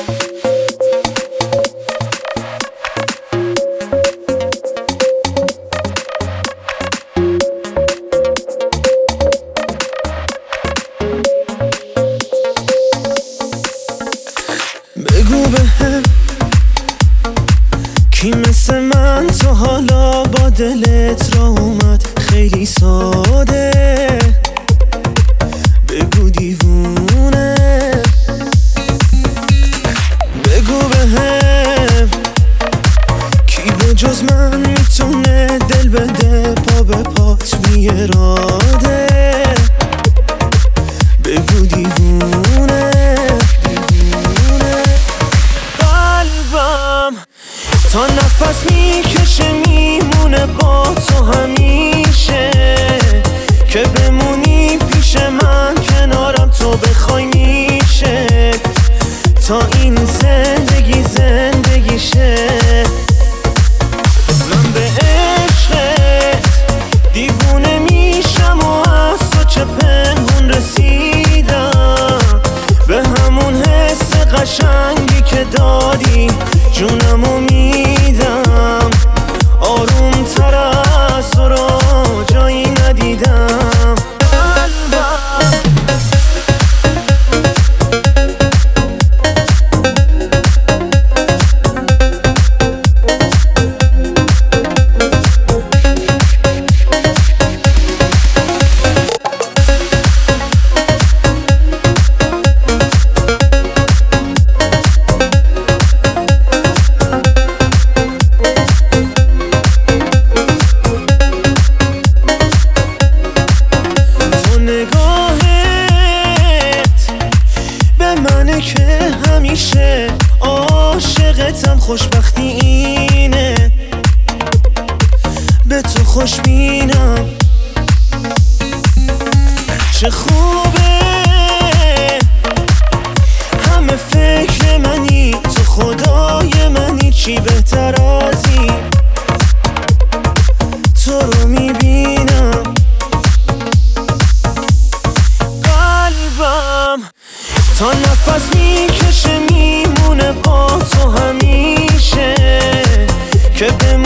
بگو بهم کی مثل من تو حالا با دلت را اومد خیلی ساده. بگو دیوونه. بگو بهم کی به جز من میتونه دل بده پا به پات بی اراده. بگو دیوونه. قلبم تا نفس میکشه میمونه با تو همیشه، که بمونی پیش من کنارم تو بخوای میشه، تا این زندگی زندگیشه. من به عشقت دیوونه میشم و از تو چه پنهون رسیدم، به همون حس قشنگی که دادی جونمو میدم. آروم تر از تو رو جایی ندیدم. منه که همیشه عاشقتم، خوشبختی اینه به تو خوشبینم. چه خوبه همه فکر منی، تو خدای منی، چی بهتر از این تو رو میبینم. قلبم تا نفس میکشه میمونه با تو همیشه، که